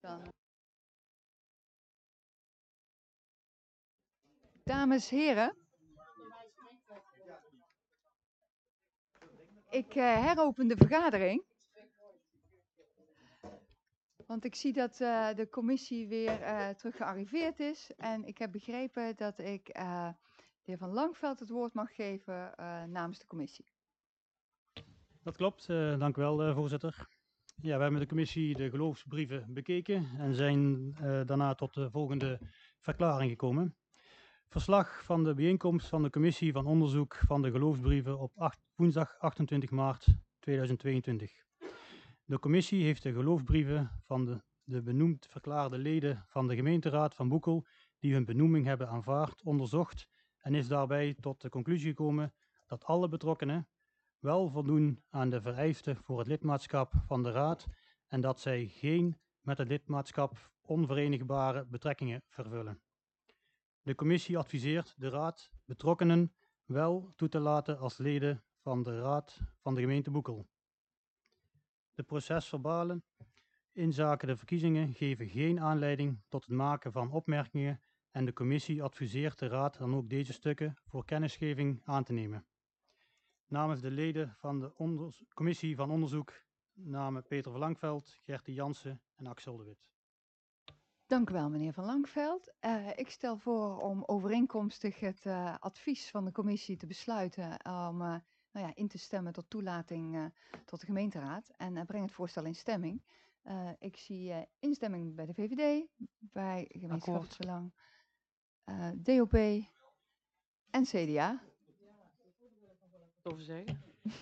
Dames, heren, ik heropen de vergadering. Want ik zie dat de commissie weer terug gearriveerd is. En ik heb begrepen dat ik de heer Van Langveld het woord mag geven namens de commissie. Dat klopt, dank u wel, voorzitter. Ja, we hebben met de commissie de geloofsbrieven bekeken en zijn daarna tot de volgende verklaring gekomen. Verslag van de bijeenkomst van de commissie van onderzoek van de geloofsbrieven op woensdag 28 maart 2022. De commissie heeft de geloofsbrieven van de benoemd verklaarde leden van de gemeenteraad van Boekel die hun benoeming hebben aanvaard, onderzocht en is daarbij tot de conclusie gekomen dat alle betrokkenen wel voldoen aan de vereisten voor het lidmaatschap van de Raad en dat zij geen met het lidmaatschap onverenigbare betrekkingen vervullen. De commissie adviseert de Raad betrokkenen wel toe te laten als leden van de Raad van de gemeente Boekel. De procesverbalen inzake de verkiezingen geven geen aanleiding tot het maken van opmerkingen en de commissie adviseert de Raad dan ook deze stukken voor kennisgeving aan te nemen. Namens de leden van de commissie van onderzoek namen Peter van Langveld, Gertie Jansen en Axel de Wit. Dank u wel, meneer Van Langveld. Ik stel voor om overeenkomstig het advies van de commissie te besluiten om in te stemmen tot toelating tot de gemeenteraad en breng het voorstel in stemming. Ik zie instemming bij de VVD, bij Gemeenschapsbelang, DOP en CDA. Over zeggen.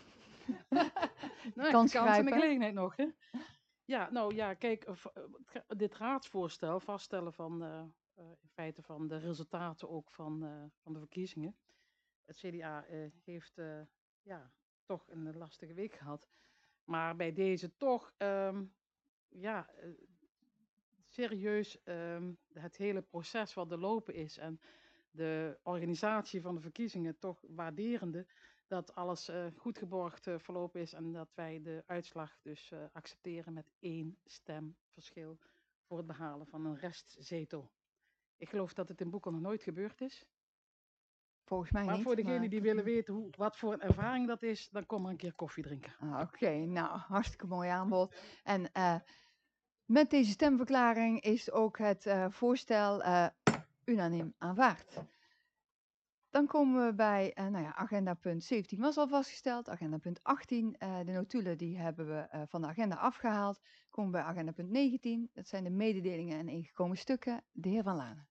Kans en grijpen. de gelegenheid nog, hè? Ja, nou ja, kijk, dit raadsvoorstel, vaststellen van in feite van de resultaten ook van de verkiezingen. Het CDA heeft toch een lastige week gehad. Maar bij deze toch, serieus het hele proces wat er lopen is en de organisatie van de verkiezingen toch waarderende dat alles goed geborgd verlopen is en dat wij de uitslag dus accepteren met 1 stem verschil voor het behalen van een restzetel. Ik geloof dat het in Boekel nog nooit gebeurd is. Volgens mij maar niet. Voor degenen die willen weten wat voor een ervaring dat is, dan kom maar een keer koffie drinken. Oké, nou, hartstikke mooi aanbod. En met deze stemverklaring is ook het voorstel unaniem aanvaard. Dan komen we bij agenda punt 17 was al vastgesteld. Agenda punt 18, de notulen die hebben we van de agenda afgehaald. Komen we bij agenda punt 19, dat zijn de mededelingen en ingekomen stukken. De heer Van Lanen.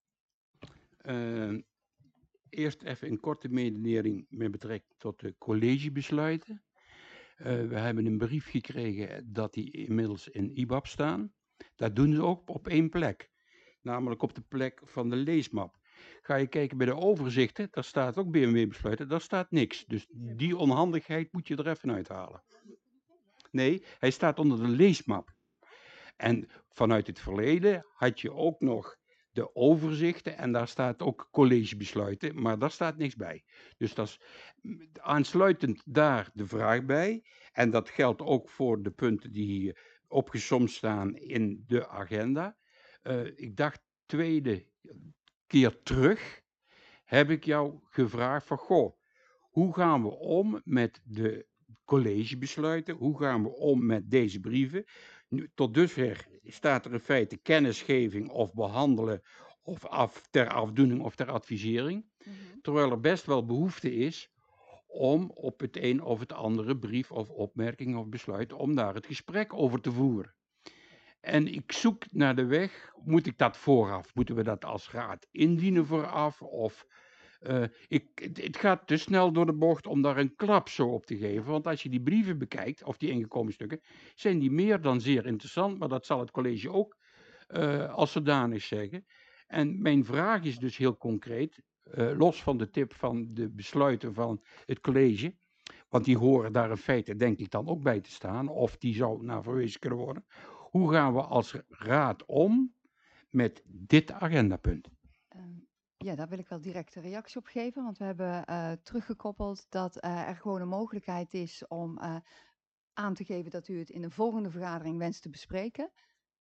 Eerst even een korte mededeling met betrekking tot de collegebesluiten. We hebben een brief gekregen dat die inmiddels in IBAB staan. Dat doen ze ook op 1 plek, namelijk op de plek van de leesmap. Ga je kijken bij de overzichten, daar staat ook BMW-besluiten, daar staat niks. Dus die onhandigheid moet je er even uithalen. Nee, hij staat onder de leesmap. En vanuit het verleden had je ook nog de overzichten en daar staat ook collegebesluiten, maar daar staat niks bij. Dus dat is aansluitend daar de vraag bij. En dat geldt ook voor de punten die opgesomd staan in de agenda. Ik dacht 2e keer terug heb ik jou gevraagd van, goh, hoe gaan we om met de collegebesluiten? Hoe gaan we om met deze brieven? Nu, tot dusver staat er in feite kennisgeving of behandelen of ter afdoening of ter advisering. Terwijl er best wel behoefte is om op het een of het andere brief of opmerking of besluit om daar het gesprek over te voeren. En ik zoek naar de weg, moet ik dat vooraf? Moeten we dat als raad indienen vooraf? Of het gaat te snel door de bocht om daar een klap zo op te geven. Want als je die brieven bekijkt, of die ingekomen stukken, zijn die meer dan zeer interessant. Maar dat zal het college ook als zodanig zeggen. En mijn vraag is dus heel concreet, los van de tip van de besluiten van het college. Want die horen daar in feite denk ik dan ook bij te staan. Of die zou naar verwezen kunnen worden. Hoe gaan we als raad om met dit agendapunt? Ja, daar wil ik wel direct een reactie op geven, want we hebben teruggekoppeld dat er gewoon een mogelijkheid is om aan te geven dat u het in de volgende vergadering wenst te bespreken.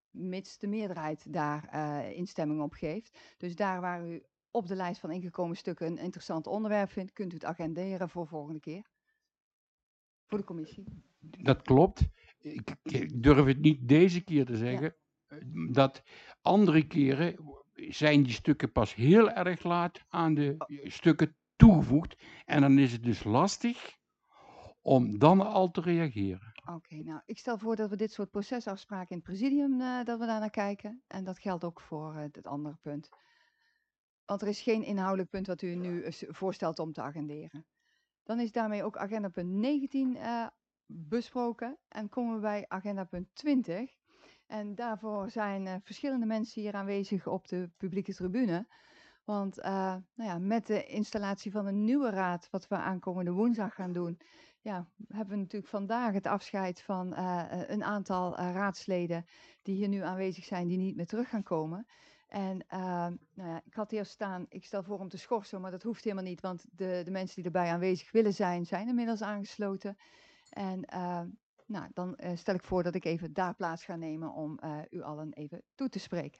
mits de meerderheid daar instemming op geeft. Dus daar waar u op de lijst van ingekomen stukken een interessant onderwerp vindt, kunt u het agenderen voor volgende keer. Voor de commissie. Dat klopt. Ik durf het niet deze keer te zeggen. Dat andere keren zijn die stukken pas heel erg laat aan de stukken toegevoegd. En dan is het dus lastig om dan al te reageren. Oké, nou, ik stel voor dat we dit soort procesafspraken in het presidium, dat we daar naar kijken. En dat geldt ook voor het andere punt. Want er is geen inhoudelijk punt wat u nu voorstelt om te agenderen. Dan is daarmee ook agenda punt 19 besproken. En komen we bij agenda punt 20. En daarvoor zijn verschillende mensen hier aanwezig op de publieke tribune. Want nou ja, met de installatie van een nieuwe raad, wat we aankomende woensdag gaan doen, ja, hebben we natuurlijk vandaag het afscheid van een aantal raadsleden die hier nu aanwezig zijn, die niet meer terug gaan komen. En nou ja, ik had hier staan, ik stel voor om te schorsen, maar dat hoeft helemaal niet, want de mensen die erbij aanwezig willen zijn, zijn inmiddels aangesloten. En nou, dan stel ik voor dat ik even daar plaats ga nemen om u allen even toe te spreken.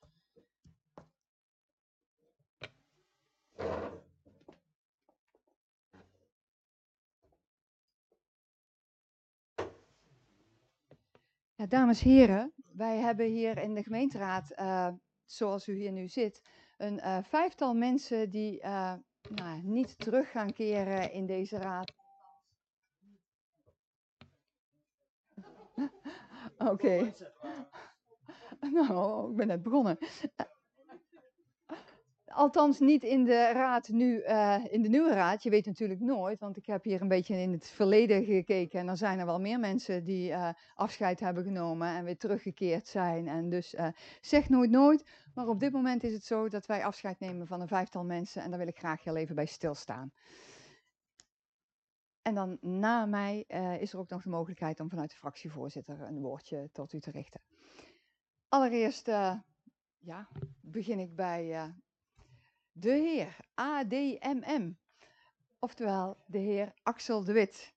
Ja, dames en heren, wij hebben hier in de gemeenteraad, zoals u hier nu zit, een vijftal mensen die nou, niet terug gaan keren in deze raad. Oké. Nou, ik ben net begonnen. Althans niet in de raad nu, in de nieuwe raad. Je weet natuurlijk nooit, want ik heb hier een beetje in het verleden gekeken. En er zijn er wel meer mensen die afscheid hebben genomen en weer teruggekeerd zijn. En dus zeg nooit nooit. Maar op dit moment is het zo dat wij afscheid nemen van een vijftal mensen. En daar wil ik graag heel even bij stilstaan. En dan na mij is er ook nog de mogelijkheid om vanuit de fractievoorzitter een woordje tot u te richten. Allereerst ja, begin ik bij de heer ADMM, oftewel de heer Axel de Wit.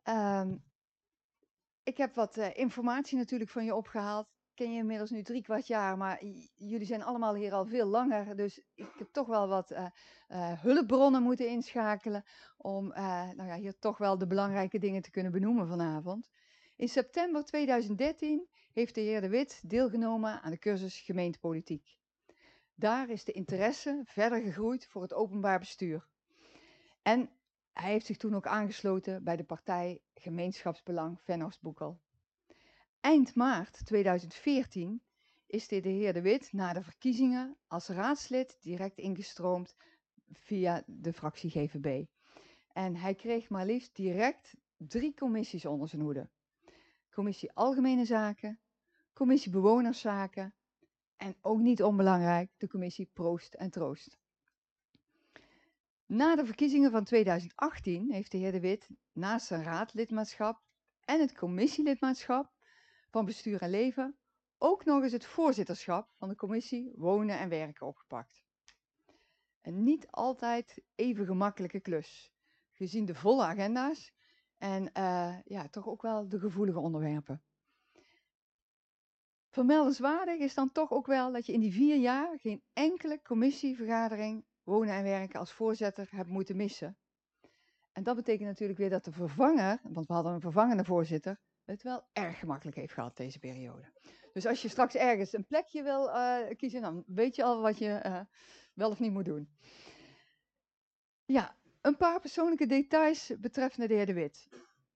Ik heb wat informatie natuurlijk van je opgehaald. Ik ken je inmiddels nu 3/4 jaar, maar jullie zijn allemaal hier al veel langer. Dus ik heb toch wel wat hulpbronnen moeten inschakelen om nou ja, hier toch wel de belangrijke dingen te kunnen benoemen vanavond. In september 2013 heeft de heer de Wit deelgenomen aan de cursus gemeentepolitiek. Daar is de interesse verder gegroeid voor het openbaar bestuur. En hij heeft zich toen ook aangesloten bij de partij Gemeenschapsbelang Vennootboekel. Eind maart 2014 is de heer de Wit na de verkiezingen als raadslid direct ingestroomd via de fractie GVB. En hij kreeg maar liefst direct 3 commissies onder zijn hoede. Commissie Algemene Zaken, Commissie Bewonerszaken en ook niet onbelangrijk de commissie Proost en Troost. Na de verkiezingen van 2018 heeft de heer de Wit naast zijn raadlidmaatschap en het commissielidmaatschap van Bestuur en Leven ook nog eens het voorzitterschap van de commissie Wonen en Werken opgepakt. Een niet altijd even gemakkelijke klus, gezien de volle agenda's en ja, toch ook wel de gevoelige onderwerpen. Vermeldenswaardig is dan toch ook wel dat je in die 4 jaar geen enkele commissievergadering Wonen en Werken als voorzitter hebt moeten missen. En dat betekent natuurlijk weer dat de vervanger, want we hadden een vervangende voorzitter, het wel erg gemakkelijk heeft gehad deze periode. Dus als je straks ergens een plekje wil kiezen, dan weet je al wat je wel of niet moet doen. Ja, een paar persoonlijke details betreffende de heer de Wit.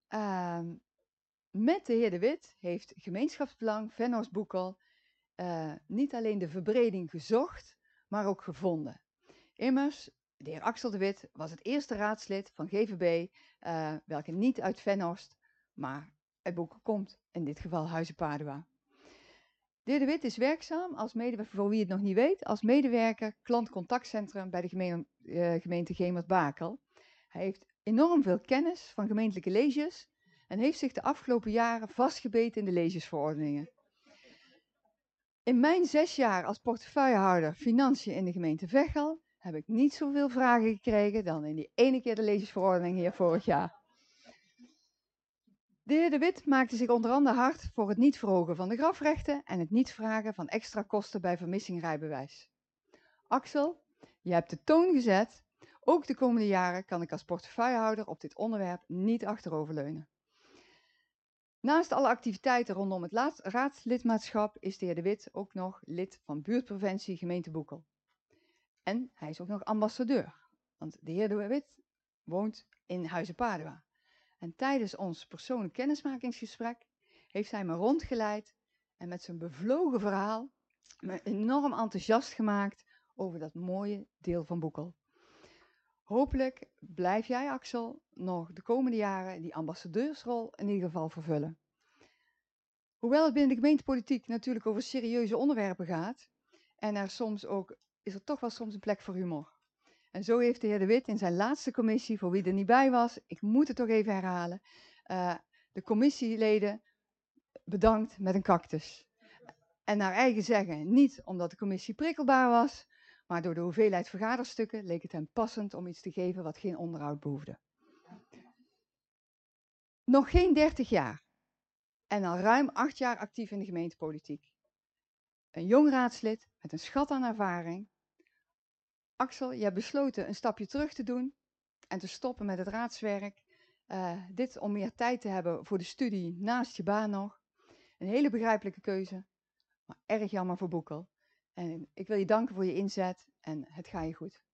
Met de heer de Wit heeft Gemeenschapsbelang Vennootboekel niet alleen de verbreding gezocht, maar ook gevonden. Immers, de heer Axel de Wit was het eerste raadslid van GVB, welke niet uit Venhorst, maar uit Boekel komt, in dit geval Huizen Padua. De heer de Wit is werkzaam als medewerker, voor wie het nog niet weet, als medewerker klantcontactcentrum bij de gemeente Gemert-Bakel. Hij heeft enorm veel kennis van gemeentelijke leges en heeft zich de afgelopen jaren vastgebeten in de legesverordeningen. In mijn 6 jaar als portefeuillehouder Financiën in de gemeente Veghel heb ik niet zoveel vragen gekregen dan in die ene keer de legesverordening hier vorig jaar. De heer De Wit maakte zich onder andere hard voor het niet verhogen van de grafrechten en het niet vragen van extra kosten bij vermissing rijbewijs. Axel, je hebt de toon gezet. Ook de komende jaren kan ik als portefeuillehouder op dit onderwerp niet achteroverleunen. Naast alle activiteiten rondom het raadslidmaatschap is de heer De Wit ook nog lid van buurtpreventie gemeente Boekel. En hij is ook nog ambassadeur, want de heer De Wit woont in Huizen Padua. En tijdens ons persoonlijk kennismakingsgesprek heeft hij me rondgeleid en met zijn bevlogen verhaal me enorm enthousiast gemaakt over dat mooie deel van Boekel. Hopelijk blijf jij, Axel, nog de komende jaren die ambassadeursrol in ieder geval vervullen. Hoewel het binnen de gemeentepolitiek natuurlijk over serieuze onderwerpen gaat, en is er toch wel soms een plek voor humor. En zo heeft de heer De Wit in zijn laatste commissie, voor wie er niet bij was, ik moet het toch even herhalen, de commissieleden bedankt met een cactus. En naar eigen zeggen, niet omdat de commissie prikkelbaar was, maar door de hoeveelheid vergaderstukken leek het hem passend om iets te geven wat geen onderhoud behoefde. Nog geen 30 jaar en al ruim 8 jaar actief in de gemeentepolitiek. Een jong raadslid met een schat aan ervaring. Axel, je hebt besloten een stapje terug te doen en te stoppen met het raadswerk. Dit om meer tijd te hebben voor de studie naast je baan nog. Een hele begrijpelijke keuze, maar erg jammer voor Boekel. En ik wil je danken voor je inzet en het gaat je goed.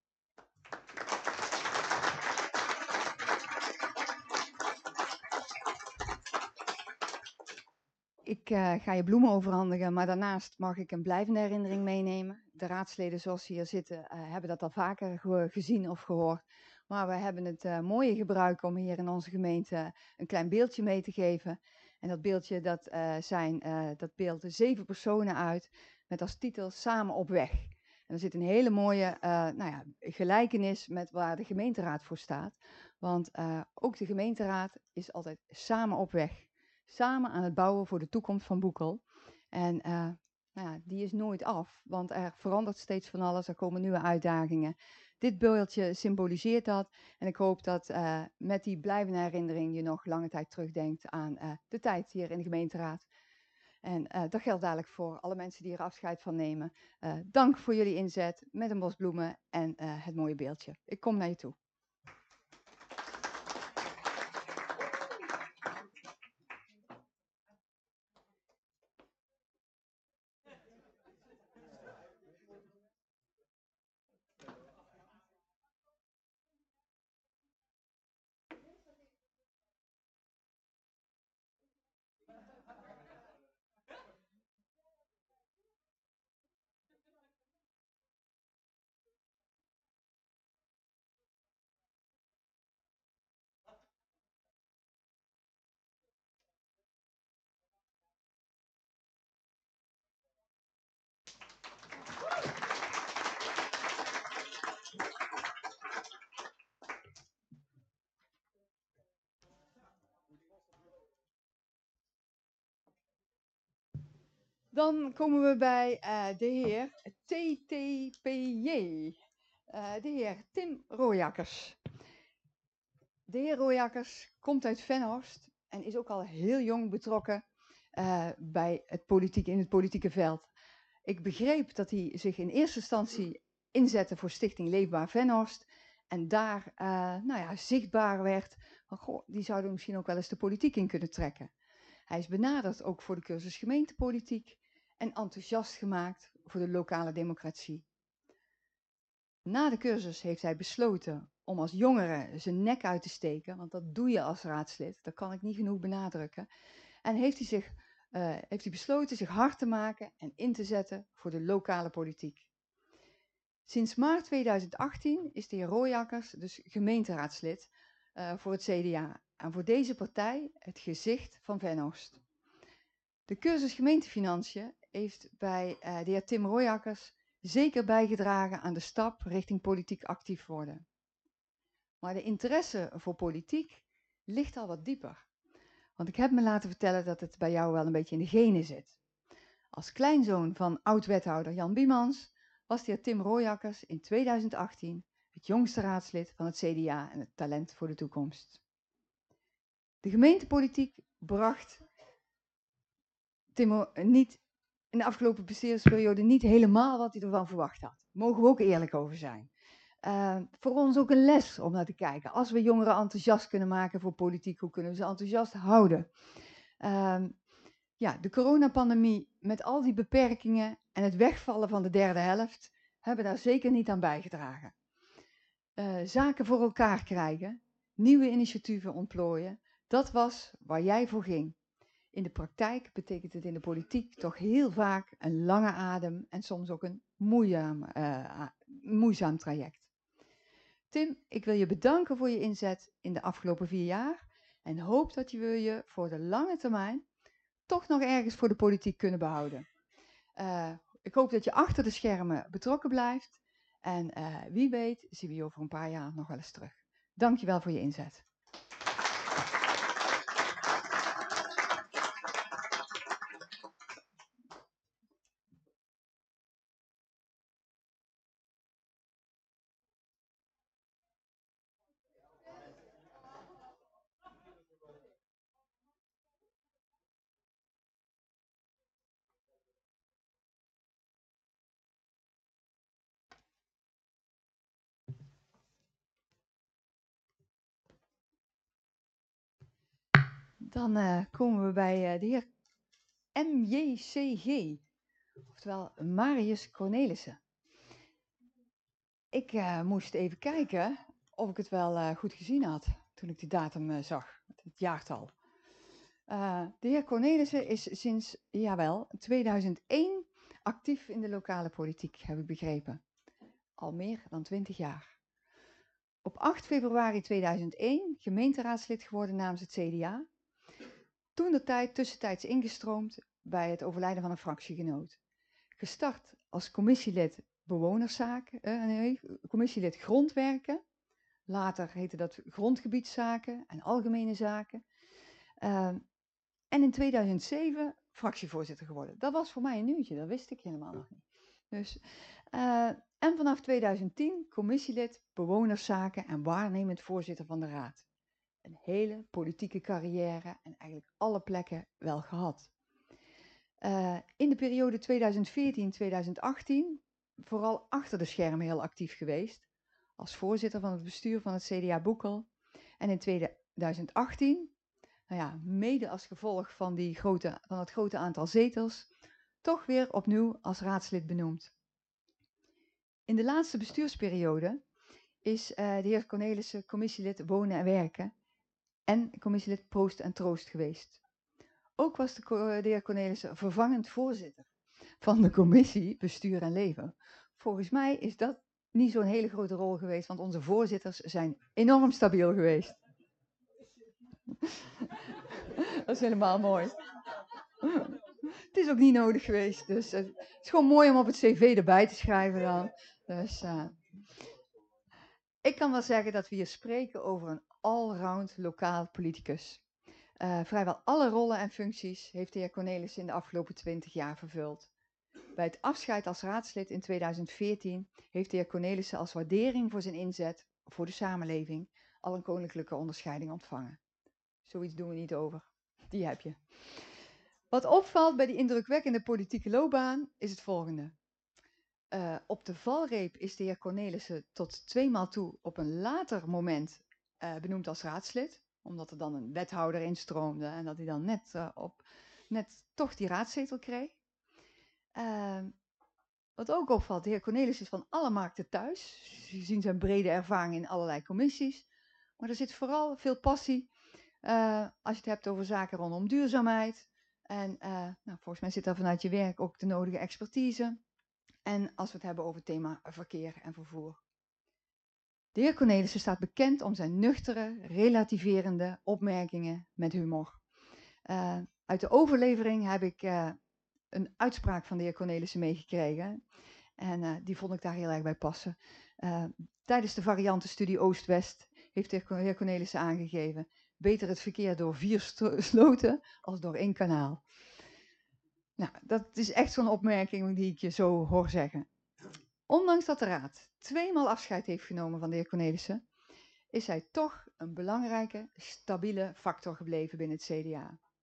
Ik ga je bloemen overhandigen, maar daarnaast mag ik een blijvende herinnering meenemen. De raadsleden zoals ze hier zitten hebben dat al vaker gezien of gehoord. Maar we hebben het mooie gebruik om hier in onze gemeente een klein beeldje mee te geven. En dat beeldje dat beeldt 7 personen uit met als titel Samen op weg. En er zit een hele mooie gelijkenis met waar de gemeenteraad voor staat. Want ook de gemeenteraad is altijd samen op weg. Samen aan het bouwen voor de toekomst van Boekel. En die is nooit af, want er verandert steeds van alles, er komen nieuwe uitdagingen. Dit beeldje symboliseert dat en ik hoop dat met die blijvende herinnering je nog lange tijd terugdenkt aan de tijd hier in de gemeenteraad. En dat geldt dadelijk voor alle mensen die er afscheid van nemen. Dank voor jullie inzet met een bos bloemen en het mooie beeldje. Ik kom naar je toe. Dan komen we bij de heer TTPJ, de heer Tim Rooijakkers. De heer Rooijakkers komt uit Venhorst en is ook al heel jong betrokken bij in het politieke veld. Ik begreep dat hij zich in eerste instantie inzette voor Stichting Leefbaar Venhorst en daar zichtbaar werd van, goh, die zouden misschien ook wel eens de politiek in kunnen trekken. Hij is benaderd ook voor de cursus gemeentepolitiek en enthousiast gemaakt voor de lokale democratie. Na de cursus heeft hij besloten om als jongere zijn nek uit te steken, want dat doe je als raadslid, dat kan ik niet genoeg benadrukken. En heeft hij besloten zich hard te maken en in te zetten voor de lokale politiek. Sinds maart 2018 is de heer Rooijakkers dus gemeenteraadslid voor het CDA. En voor deze partij het gezicht van Venhorst. De cursus gemeentefinanciën heeft bij de heer Tim Rooijakkers zeker bijgedragen aan de stap richting politiek actief worden. Maar de interesse voor politiek ligt al wat dieper. Want ik heb me laten vertellen dat het bij jou wel een beetje in de genen zit. Als kleinzoon van oud-wethouder Jan Biemans was de heer Tim Rooijakkers in 2018 het jongste raadslid van het CDA en het talent voor de toekomst. De gemeentepolitiek bracht Tim niet in de afgelopen bestuursperiode niet helemaal wat hij ervan verwacht had. Mogen we ook eerlijk over zijn. Voor ons ook een les om naar te kijken. Als we jongeren enthousiast kunnen maken voor politiek, hoe kunnen we ze enthousiast houden? Ja, de coronapandemie met al die beperkingen en het wegvallen van de derde helft hebben daar zeker niet aan bijgedragen. Zaken voor elkaar krijgen, nieuwe initiatieven ontplooien, dat was waar jij voor ging. In de praktijk betekent het in de politiek toch heel vaak een lange adem en soms ook een moeizaam traject. Tim, ik wil je bedanken voor je inzet in de afgelopen 4 jaar en hoop dat we je voor de lange termijn toch nog ergens voor de politiek kunnen behouden. Ik hoop dat je achter de schermen betrokken blijft en wie weet zien we je over een paar jaar nog wel eens terug. Dank je wel voor je inzet. Dan komen we bij de heer MJCG, oftewel Marius Cornelissen. Ik moest even kijken of ik het wel goed gezien had toen ik die datum zag, het jaartal. De heer Cornelissen is sinds, 2001 actief in de lokale politiek, heb ik begrepen. Al meer dan 20 jaar. Op 8 februari 2001 gemeenteraadslid geworden namens het CDA. Toentertijd tussentijds ingestroomd bij het overlijden van een fractiegenoot. Gestart als commissielid bewonerszaken, commissielid grondwerken. Later heette dat grondgebiedszaken en algemene zaken. En in 2007 fractievoorzitter geworden. Dat was voor mij een nieuwtje, dat wist ik helemaal nog niet. Dus, en vanaf 2010 commissielid bewonerszaken en waarnemend voorzitter van de raad. Een hele politieke carrière en eigenlijk alle plekken wel gehad. In de periode 2014-2018 vooral achter de schermen heel actief geweest. Als voorzitter van het bestuur van het CDA Boekel. En in 2018, mede als gevolg van het grote aantal zetels, toch weer opnieuw als raadslid benoemd. In de laatste bestuursperiode is de heer Cornelissen commissielid Wonen en Werken en commissielid Proost en Troost geweest. Ook was de heer Cornelissen vervangend voorzitter van de commissie Bestuur en Leven. Volgens mij is dat niet zo'n hele grote rol geweest, want onze voorzitters zijn enorm stabiel geweest. Dat is helemaal mooi. Het is ook niet nodig geweest, dus het is gewoon mooi om op het cv erbij te schrijven dan. Dus, ik kan wel zeggen dat we hier spreken over een allround lokaal politicus. Vrijwel alle rollen en functies heeft de heer Cornelissen in de afgelopen 20 jaar vervuld. Bij het afscheid als raadslid in 2014 heeft de heer Cornelissen als waardering voor zijn inzet voor de samenleving al een koninklijke onderscheiding ontvangen. Zoiets doen we niet over. Die heb je. Wat opvalt bij die indrukwekkende politieke loopbaan is het volgende. Op de valreep is de heer Cornelissen tot 2 maal toe op een later moment benoemd als raadslid. Omdat er dan een wethouder instroomde en dat hij dan net toch die raadzetel kreeg. Wat ook opvalt, de heer Cornelissen is van alle markten thuis. Gezien zijn brede ervaring in allerlei commissies. Maar er zit vooral veel passie als je het hebt over zaken rondom duurzaamheid. En volgens mij zit daar vanuit je werk ook de nodige expertise. En als we het hebben over het thema verkeer en vervoer. De heer Cornelissen staat bekend om zijn nuchtere, relativerende opmerkingen met humor. Uit de overlevering heb ik een uitspraak van de heer Cornelissen meegekregen. En die vond ik daar heel erg bij passen. Tijdens de variantenstudie Oost-West heeft de heer Cornelissen aangegeven: beter het verkeer door 4 sloten als door 1 kanaal. Nou, dat is echt zo'n opmerking die ik je zo hoor zeggen. Ondanks dat de raad 2 maal afscheid heeft genomen van de heer Cornelissen, is hij toch een belangrijke, stabiele factor gebleven binnen het CDA.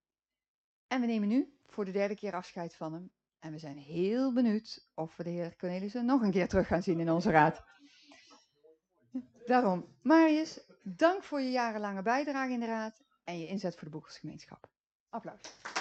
En we nemen nu voor de 3e keer afscheid van hem. En we zijn heel benieuwd of we de heer Cornelissen nog een keer terug gaan zien in onze raad. Daarom, Marius, dank voor je jarenlange bijdrage in de raad en je inzet voor de boekersgemeenschap. Applaus.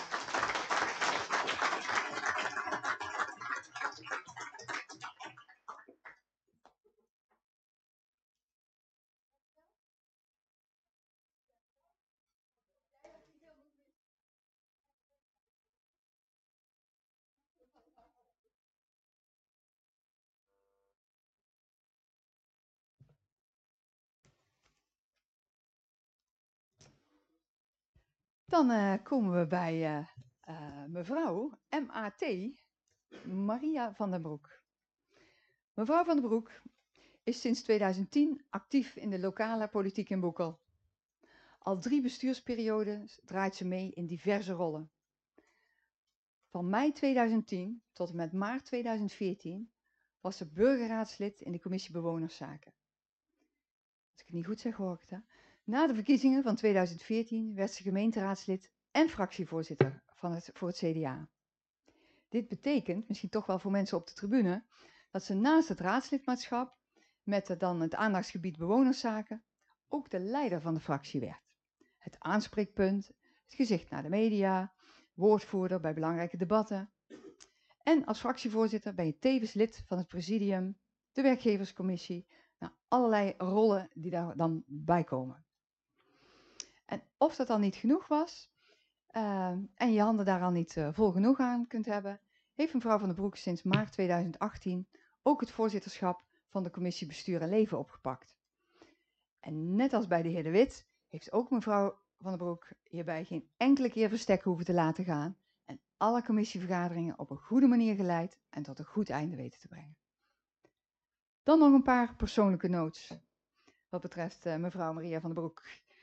Dan komen we bij mevrouw MAT, Maria van den Broek. Mevrouw van den Broek is sinds 2010 actief in de lokale politiek in Boekel. Al 3 bestuursperiodes draait ze mee in diverse rollen. Van mei 2010 tot en met maart 2014 was ze burgerraadslid in de commissie Bewonerszaken. Als ik het niet goed zeg, hoor ik het, hè? Na de verkiezingen van 2014 werd ze gemeenteraadslid en fractievoorzitter voor het CDA. Dit betekent, misschien toch wel voor mensen op de tribune, dat ze naast het raadslidmaatschap, met dan het aandachtsgebied bewonerszaken, ook de leider van de fractie werd. Het aanspreekpunt, het gezicht naar de media, woordvoerder bij belangrijke debatten. En als fractievoorzitter ben je tevens lid van het presidium, de werkgeverscommissie, nou, allerlei rollen die daar dan bij komen. En of dat dan niet genoeg was, en je handen daar al niet vol genoeg aan kunt hebben, heeft mevrouw van den Broek sinds maart 2018 ook het voorzitterschap van de commissie Bestuur en Leven opgepakt. En net als bij de heer De Wit heeft ook mevrouw van den Broek hierbij geen enkele keer verstek hoeven te laten gaan en alle commissievergaderingen op een goede manier geleid en tot een goed einde weten te brengen. Dan nog een paar persoonlijke notes wat betreft mevrouw Maria van den Broek.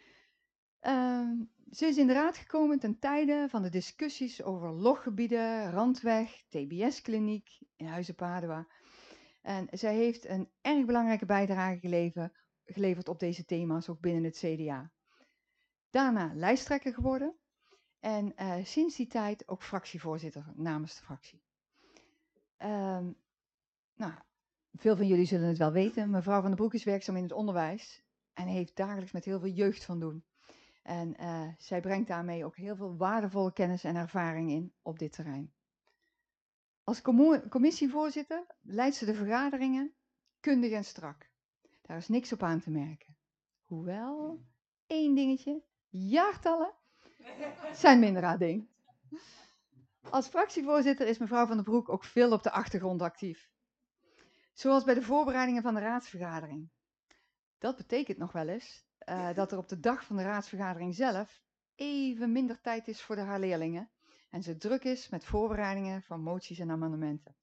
Ze is in de raad gekomen ten tijde van de discussies over loggebieden, Randweg, TBS-kliniek in Huizen Padua. En zij heeft een erg belangrijke bijdrage geleverd op deze thema's, ook binnen het CDA. Daarna lijsttrekker geworden en sinds die tijd ook fractievoorzitter namens de fractie. Nou, veel van jullie zullen het wel weten, mevrouw van den Broek is werkzaam in het onderwijs en heeft dagelijks met heel veel jeugd van doen. En zij brengt daarmee ook heel veel waardevolle kennis en ervaring in op dit terrein. Als commissievoorzitter leidt ze de vergaderingen kundig en strak. Daar is niks op aan te merken. Hoewel, 1 dingetje, jaartallen zijn minder haar ding. Als fractievoorzitter is mevrouw van den Broek ook veel op de achtergrond actief. Zoals bij de voorbereidingen van de raadsvergadering. Dat betekent nog wel eens dat er op de dag van de raadsvergadering zelf even minder tijd is voor haar leerlingen en ze druk is met voorbereidingen van moties en amendementen.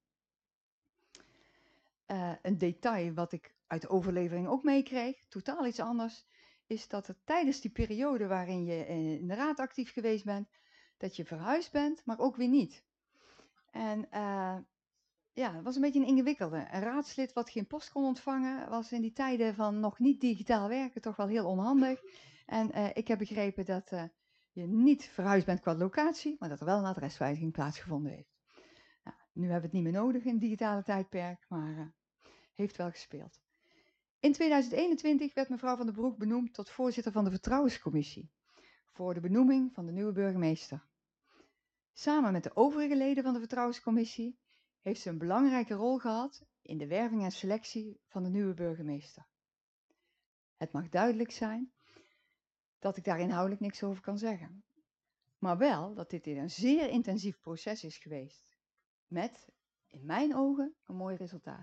Een detail wat ik uit de overlevering ook meekreeg, totaal iets anders, is dat er tijdens die periode waarin je in de raad actief geweest bent, dat je verhuisd bent, maar ook weer niet. En ja, het was een beetje een ingewikkelde. Een raadslid wat geen post kon ontvangen, was in die tijden van nog niet digitaal werken toch wel heel onhandig. En ik heb begrepen dat je niet verhuisd bent qua locatie, maar dat er wel een adreswijziging plaatsgevonden heeft. Nou, nu hebben we het niet meer nodig in het digitale tijdperk, maar heeft wel gespeeld. In 2021 werd mevrouw van den Broek benoemd tot voorzitter van de Vertrouwenscommissie voor de benoeming van de nieuwe burgemeester. Samen met de overige leden van de Vertrouwenscommissie heeft ze een belangrijke rol gehad in de werving en selectie van de nieuwe burgemeester. Het mag duidelijk zijn dat ik daar inhoudelijk niks over kan zeggen. Maar wel dat dit een zeer intensief proces is geweest. Met, in mijn ogen, een mooi resultaat.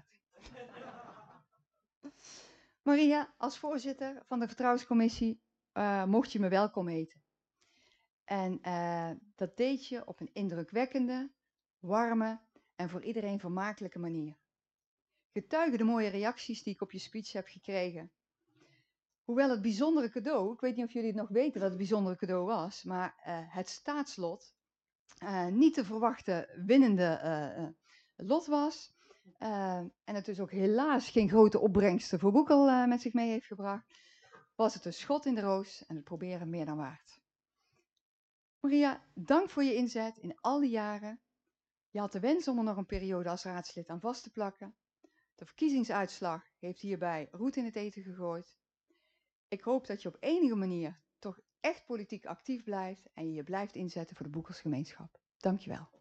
Maria, als voorzitter van de Vertrouwenscommissie mocht je me welkom heten. En dat deed je op een indrukwekkende, warme en voor iedereen vermakelijke manier. Getuigen de mooie reacties die ik op je speech heb gekregen. Hoewel het bijzondere cadeau, ik weet niet of jullie het nog weten wat het bijzondere cadeau was, maar het staatslot niet te verwachten winnende lot was. En het dus ook helaas geen grote opbrengsten voor Boekel met zich mee heeft gebracht, was het een schot in de roos en het proberen meer dan waard. Maria, dank voor je inzet in al die jaren. Je had de wens om er nog een periode als raadslid aan vast te plakken. De verkiezingsuitslag heeft hierbij roet in het eten gegooid. Ik hoop dat je op enige manier toch echt politiek actief blijft en je blijft inzetten voor de Boekersgemeenschap. Dank je wel.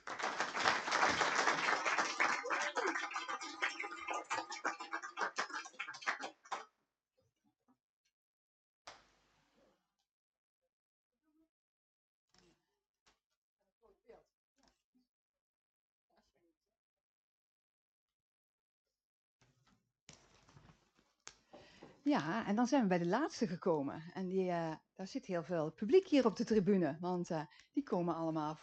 Ja, en dan zijn we bij de laatste gekomen. En daar zit heel veel publiek hier op de tribune, want die komen allemaal